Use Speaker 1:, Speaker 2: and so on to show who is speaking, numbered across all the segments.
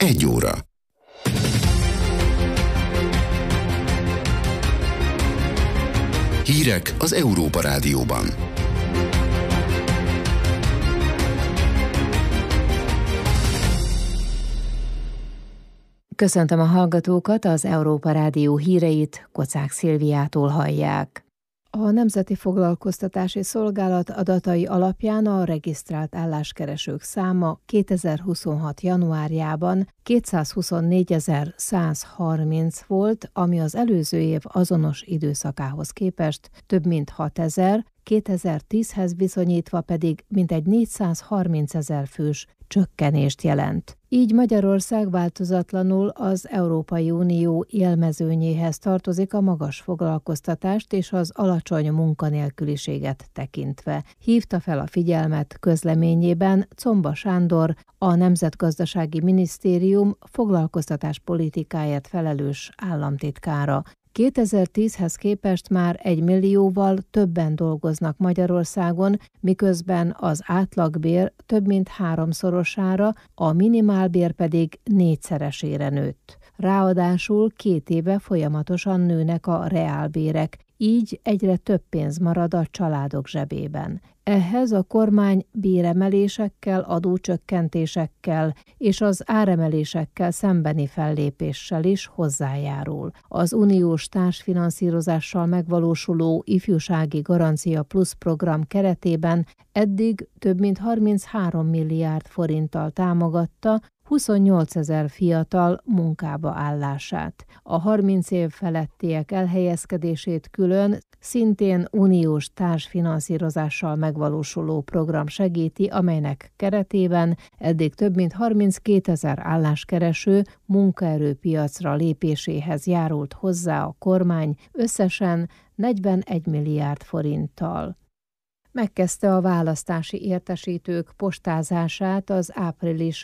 Speaker 1: 1 óra. Hírek az Európa Rádióban.
Speaker 2: Köszöntöm a hallgatókat, az Európa Rádió híreit Kocák Szilviától hallják. A Nemzeti Foglalkoztatási Szolgálat adatai alapján a regisztrált álláskeresők száma 2026. januárjában 224.130 volt, ami az előző év azonos időszakához képest több mint 6.000, 2010-hez viszonyítva pedig mintegy 430.000 fős csökkenést jelent. Így Magyarország változatlanul az Európai Unió élmezőnyéhez tartozik a magas foglalkoztatást és az alacsony munkanélküliséget tekintve. Hívta fel a figyelmet közleményében Czomba Sándor, a Nemzetgazdasági Minisztérium foglalkoztatáspolitikáért felelős államtitkára. 2010-hez képest már 1 millióval többen dolgoznak Magyarországon, miközben az átlagbér több mint 3-szorosára, a minimálbér pedig 4-szeresére nőtt. Ráadásul 2 éve folyamatosan nőnek a reálbérek, így egyre több pénz marad a családok zsebében. Ehhez a kormány béremelésekkel, adócsökkentésekkel és az áremelésekkel szembeni fellépéssel is hozzájárul. Az uniós társfinanszírozással megvalósuló ifjúsági garancia plusz program keretében eddig több mint 33 milliárd forinttal támogatta 28 000 fiatal munkába állását. A 30 év felettiek elhelyezkedését külön szintén uniós társfinanszírozással megvalósuló program segíti, amelynek keretében eddig több mint 32 000 álláskereső munkaerőpiacra lépéséhez járult hozzá a kormány összesen 41 milliárd forinttal. Megkezdte a választási értesítők postázását az április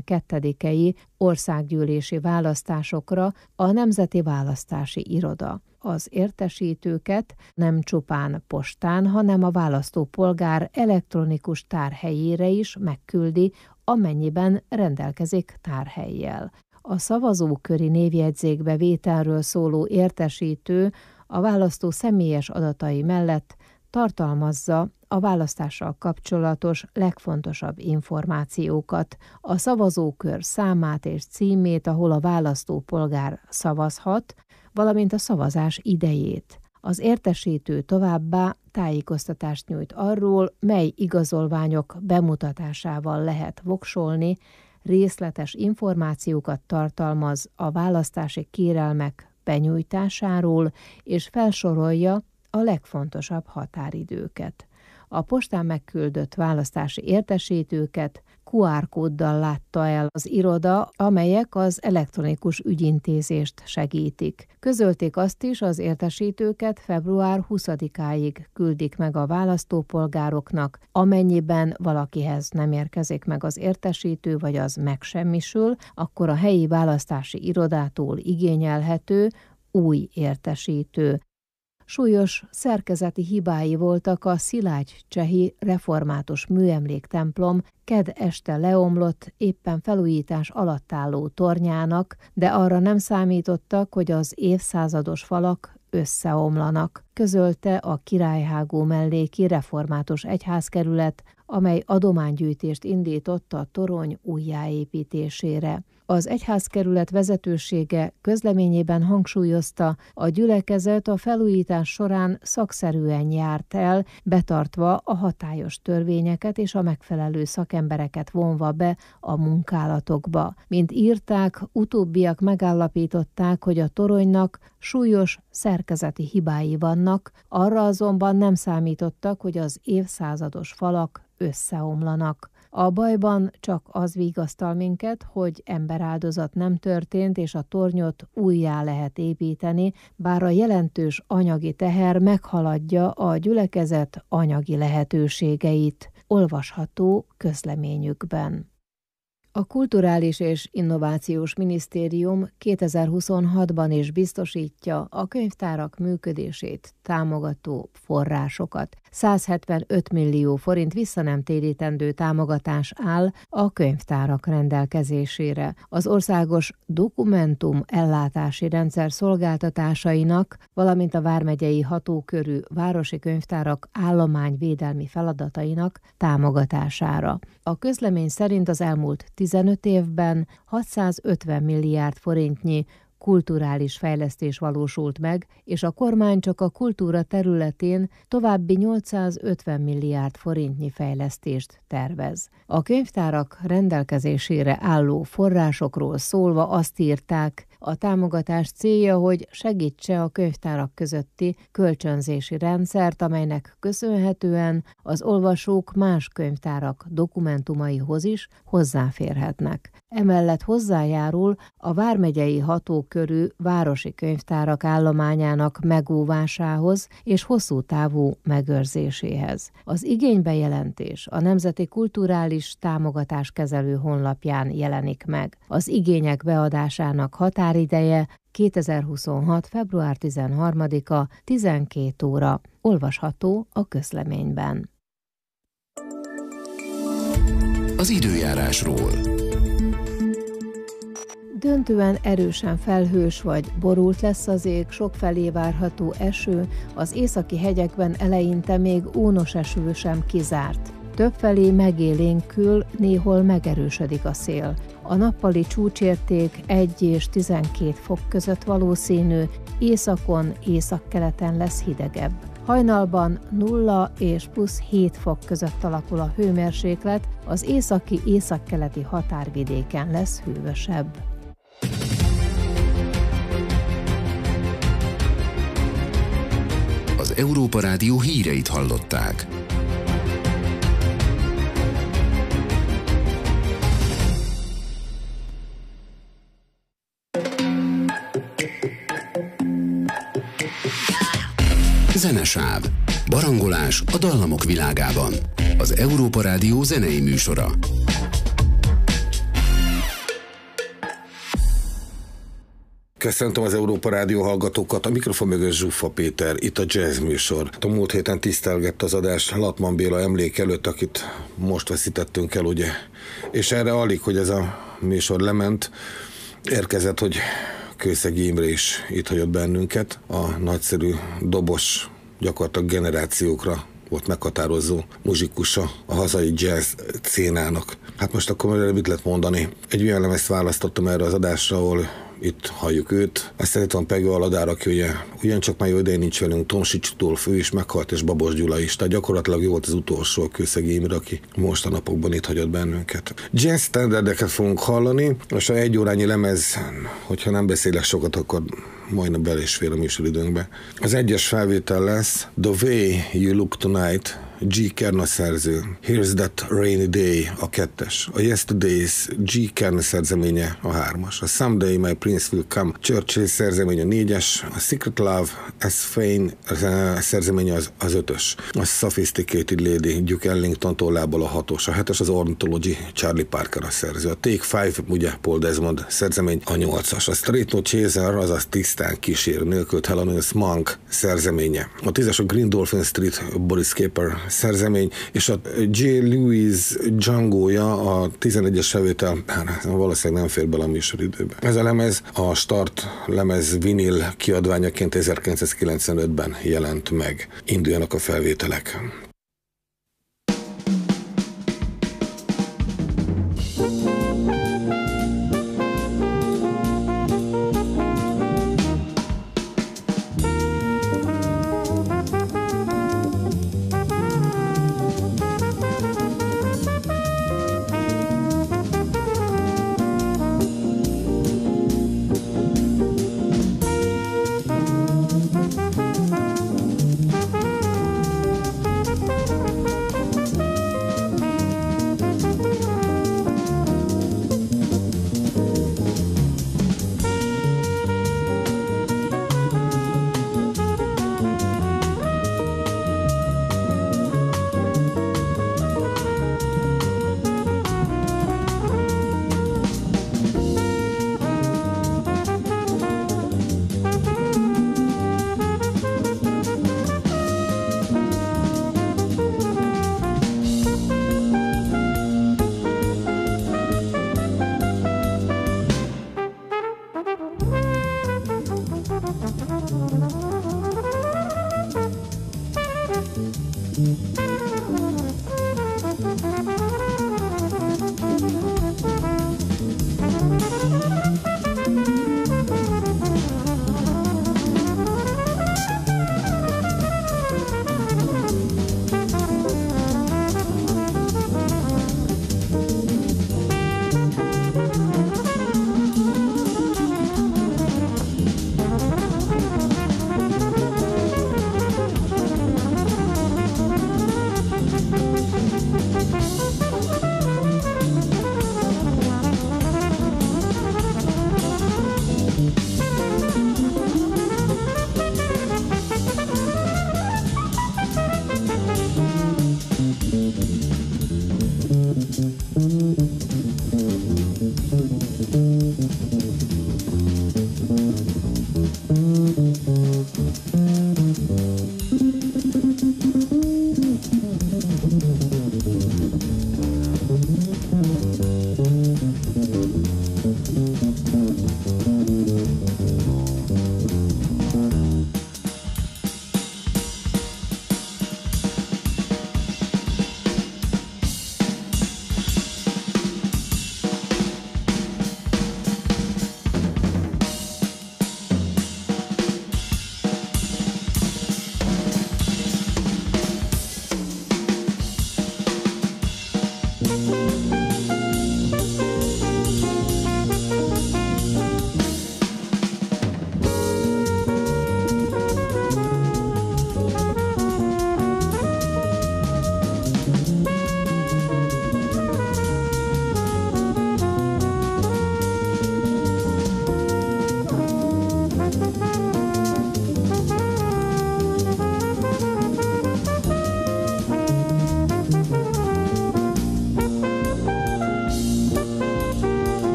Speaker 2: 12-i országgyűlési választásokra a Nemzeti Választási Iroda. Az értesítőket nem csupán postán, hanem a választópolgár elektronikus tárhelyére is megküldi, amennyiben rendelkezik tárhellyel. A szavazóköri névjegyzékbe vételről szóló értesítő a választó személyes adatai mellett tartalmazza a választással kapcsolatos legfontosabb információkat, a szavazókör számát és címét, ahol a választópolgár szavazhat, valamint a szavazás idejét. Az értesítő továbbá tájékoztatást nyújt arról, mely igazolványok bemutatásával lehet voksolni, részletes információkat tartalmaz a választási kérelmek benyújtásáról, és felsorolja a legfontosabb határidőket. A postán megküldött választási értesítőket QR-kóddal látta el az iroda, amelyek az elektronikus ügyintézést segítik. Közölték azt is, az értesítőket február 20-áig küldik meg a választópolgároknak, amennyiben valakihez nem érkezik meg az értesítő, vagy az megsemmisül, akkor a helyi választási irodától igényelhető új értesítő. Súlyos szerkezeti hibái voltak a Szilágycsehi református műemléktemplom kedd este leomlott, éppen felújítás alatt álló tornyának, de arra nem számítottak, hogy az évszázados falak összeomlanak, közölte a Királyhágó melléki református egyházkerület, amely adománygyűjtést indított a torony újjáépítésére. Az egyházkerület vezetősége közleményében hangsúlyozta, a gyülekezet a felújítás során szakszerűen járt el, betartva a hatályos törvényeket és a megfelelő szakembereket vonva be a munkálatokba. Mint írták, utóbbiak megállapították, hogy a toronynak súlyos szerkezeti hibái vannak, arra azonban nem számítottak, hogy az évszázados falak összeomlanak. A bajban csak az vigasztal minket, hogy emberáldozat nem történt, és a tornyot újjá lehet építeni, bár a jelentős anyagi teher meghaladja a gyülekezet anyagi lehetőségeit, olvasható közleményükben. A Kulturális és Innovációs Minisztérium 2026-ban is biztosítja a könyvtárak működését támogató forrásokat. 175 millió forint visszanemtérítendő támogatás áll a könyvtárak rendelkezésére. Az országos dokumentum ellátási rendszer szolgáltatásainak, valamint a vármegyei hatókörű városi könyvtárak állományvédelmi feladatainak támogatására. A közlemény szerint az elmúlt 15 évben 650 milliárd forintnyi kulturális fejlesztés valósult meg, és a kormány csak a kultúra területén további 850 milliárd forintnyi fejlesztést tervez. A könyvtárak rendelkezésére álló forrásokról szólva azt írták, a támogatás célja, hogy segítse a könyvtárak közötti kölcsönzési rendszert, amelynek köszönhetően az olvasók más könyvtárak dokumentumaihoz is hozzáférhetnek. Emellett hozzájárul a vármegyei hatókörű városi könyvtárak állományának megóvásához és hosszú távú megőrzéséhez. Az igénybejelentés a Nemzeti Kulturális Támogatáskezelő honlapján jelenik meg. Az igények beadásának határideje 2026. február 13-a 12 óra. Olvasható a közleményben.
Speaker 1: Az időjárásról.
Speaker 2: Döntően erősen felhős vagy borult lesz az ég, sokfelé várható eső, az északi hegyekben eleinte még ónos eső sem kizárt. Többfelé megélénkül, néhol megerősödik a szél. A nappali csúcsérték 1 és 12 fok között valószínű, északon, északkeleten lesz hidegebb. Hajnalban 0 és plusz 7 fok között alakul a hőmérséklet, az északi-északkeleti határvidéken lesz hűvösebb.
Speaker 1: Az Európa Rádió híreit hallották. Zenesáv. Barangolás a dallamok világában. Az Európa Rádió zenei műsora.
Speaker 3: Köszöntöm az Európa Rádió hallgatókat, a mikrofon mögött Zsuffa Péter, itt a Jazz műsor. A múlt héten tisztelgett az adás Latman Béla emlék előtt, akit most veszítettünk el, ugye. És erre alig, hogy ez a műsor lement, érkezett, hogy Kőszegi Imre is itt hagyott bennünket, a nagyszerű dobos, gyakorlatilag generációkra volt meghatározó muzsikusa a hazai jazz szénának. Hát most akkor mit lehet mondani? Egy olyan lemezt választottam erre az adásra, ahol itt halljuk őt. Azt szeretem Pegő Aladár, aki ugye ugyancsak már jó idején nincs velünk, Tomsics Tudolf, ő is meghalt, és Babos Gyula is. Tehát gyakorlatilag jó volt az utolsó a Kőszegi Imre, aki most a napokban itt hagyott bennünket. Jazz standardeket fogunk hallani, és a 1 órányi lemez, hogyha nem beszélek sokat, akkor majdnem bele is fér a műsoridőnkbe. Az 1-es felvétel lesz The Way You Look Tonight, G. Kerna szerző, Here's That Rainy Day a 2-es, a Yesterdays G. Kerna szerzeménye a 3-as, a Someday My Prince Will Come Churchill szerzeménye a 4-es, a Secret Love As Fane szerzeménye az 5-ös, a Sophisticated Lady Duke Ellington tollából a 6-os, a 7-es az Ornithology Charlie Parker a szerző, a Take 5 ugye Paul Desmond szerzemény a 8-as, a Straight No Chaser, azaz tisztán kísér nélkül Thelonious Monk szerzeménye, a 10-es a Green Dolphin Street Boris Skaper szerzemény, és a J. Lewis Django-ja a 11-es felvétel, valószínűleg nem fér bele a műsoridőbe. Ez a lemez a Start lemez vinil kiadványaként 1995-ben jelent meg. Induljanak a felvételek.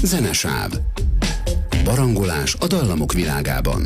Speaker 1: Zenesáv. Barangolás a dallamok világában.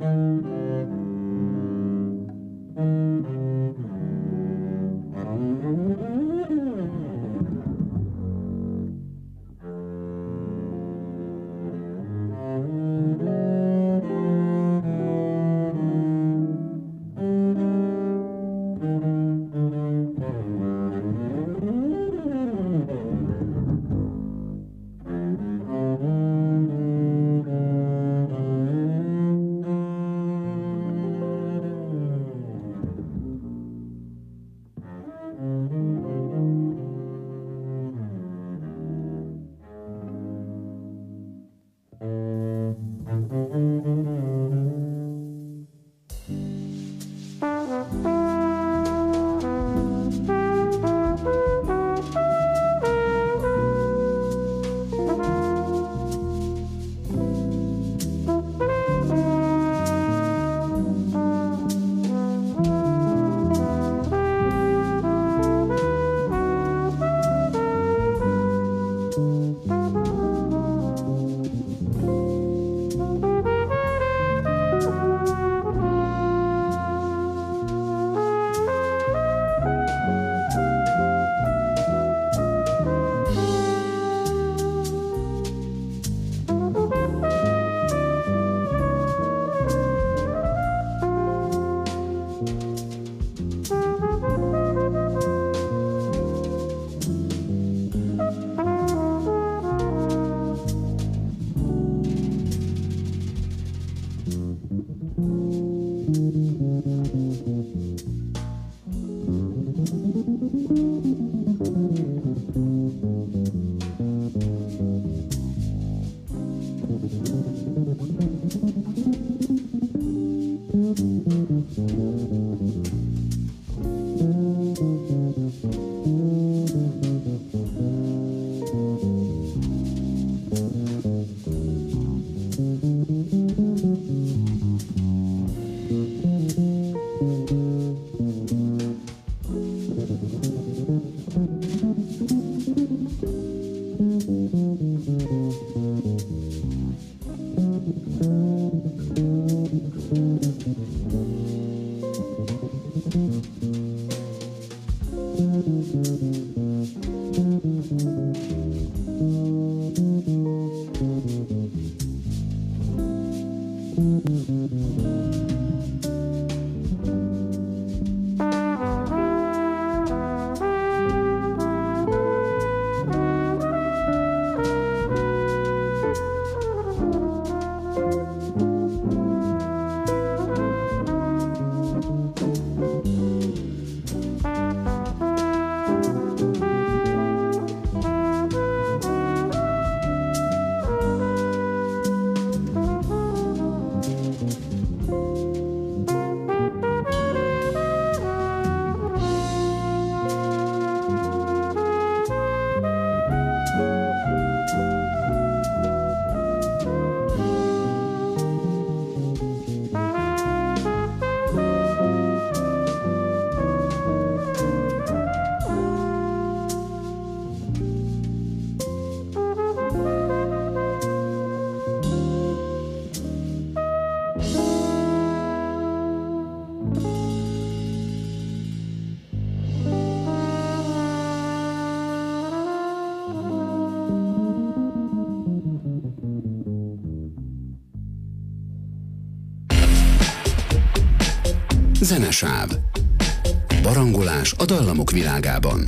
Speaker 1: Zenesáv. Barangolás a dallamok világában.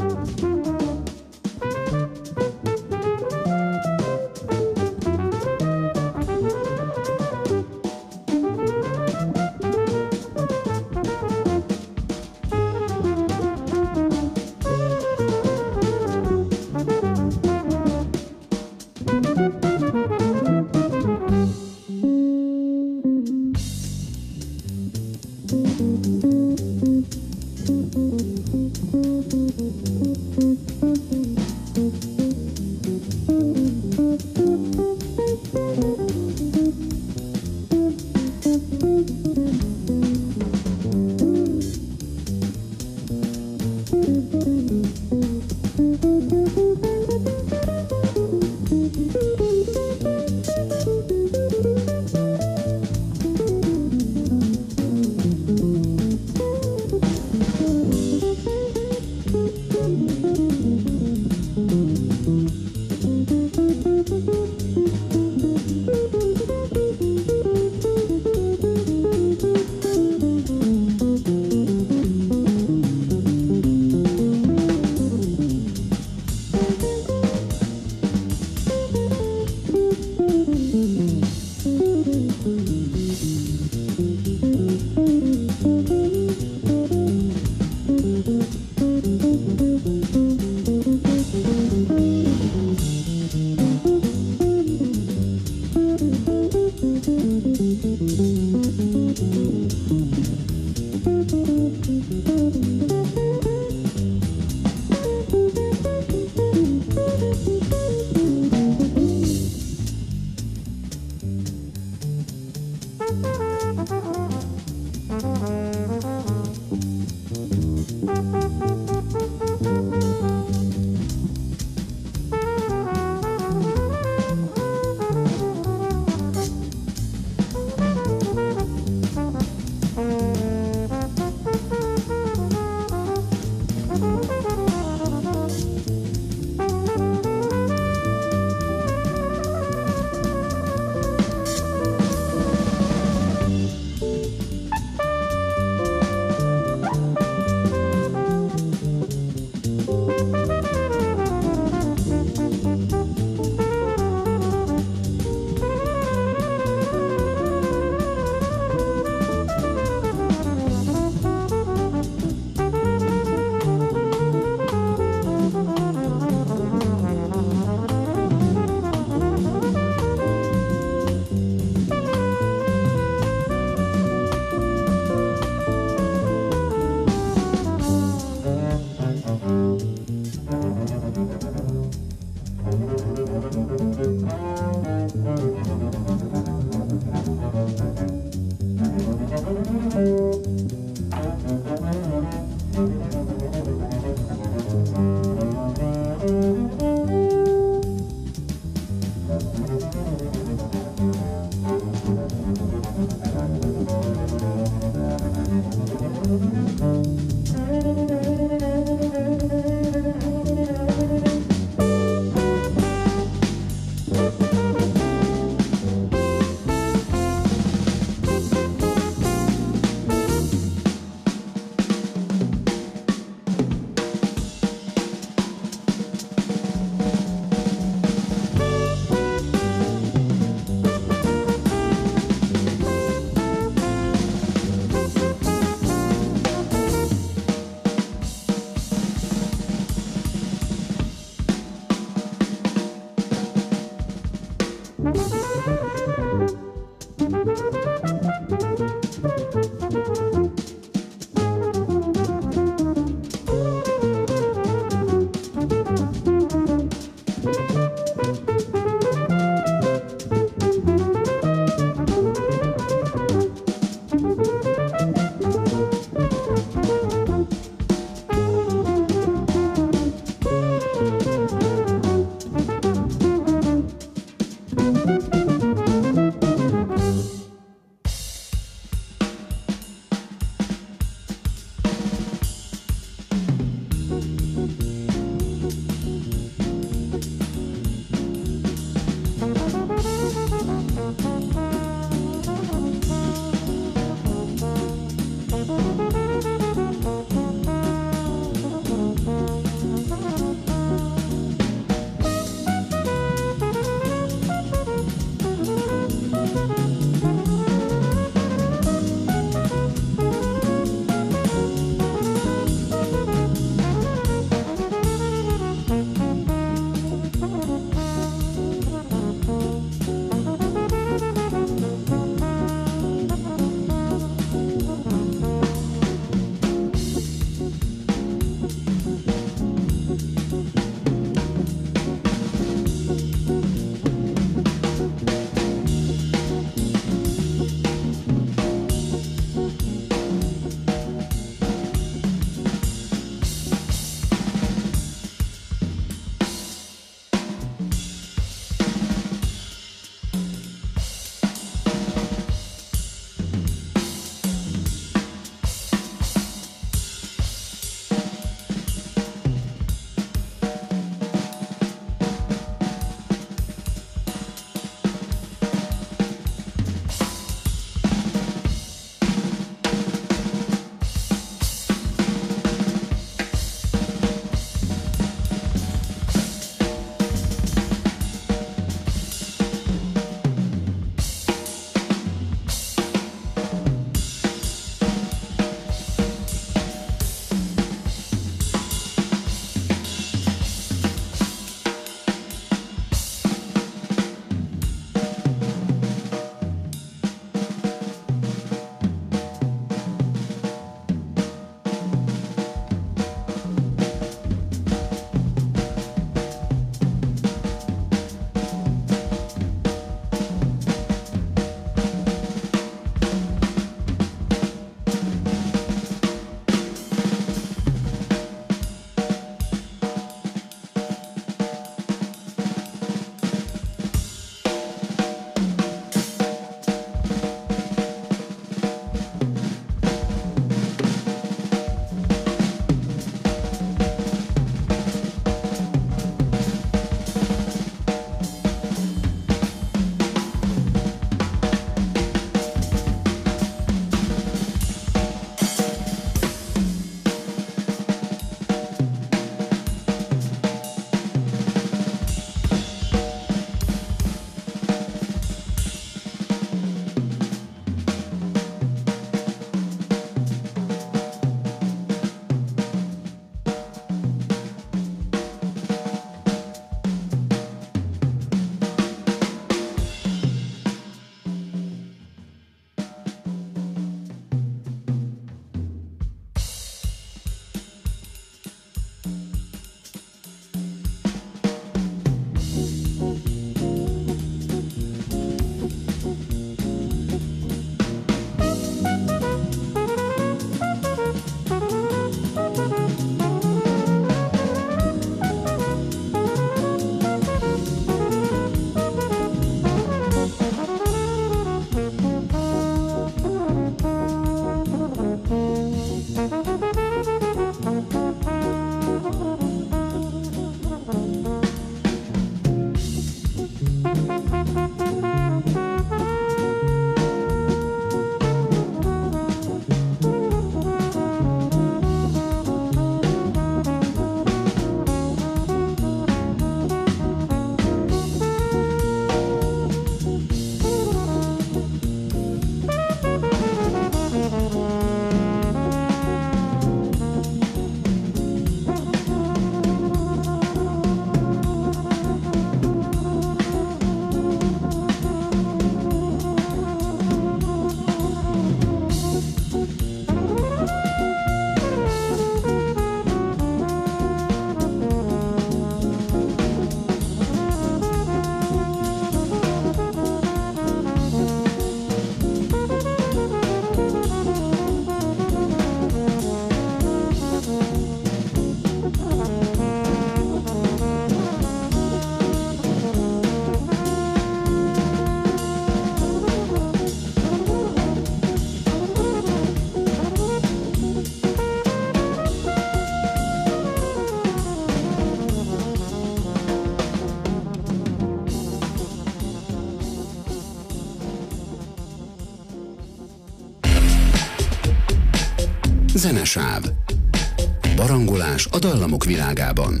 Speaker 1: Zenesáv. Barangolás a dallamok világában.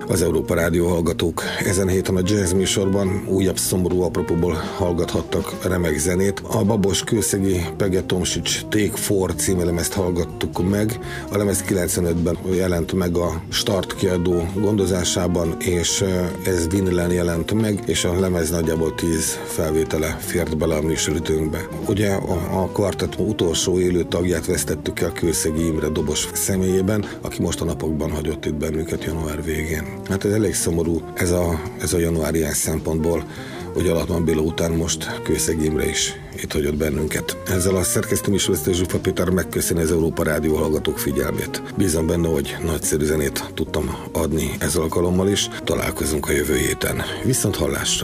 Speaker 3: az Európa Rádió hallgatók. Ezen héten a jazz műsorban újabb szomorú apropóból hallgathattak remek zenét. A babos-kőszegi Pege Tomsics Take 4 című lemezt hallgattuk meg. A lemez 95-ben jelent meg a Start kiadó gondozásában, és ez vinilen jelent meg, és a lemez nagyjából 10 felvétele fért bele a műsoridőnkbe. Ugye a kvartett utolsó élő tagját vesztettük el Kőszegi Imre dobos személyében, aki most a napokban hagyott itt bennünket január végén. Hát ez elég szomorú ez a januáriás szempontból, hogy Alatman Béla után most Kőszegi Imre is itt hagyott bennünket. Ezzel a szerkesztő műsorvezető Zsufa Péter megköszöni az Európa Rádió hallgatók figyelmét. Bízom benne, hogy nagyszerű zenét tudtam adni ezzel alkalommal is. Találkozunk a jövő héten. Viszont hallásra!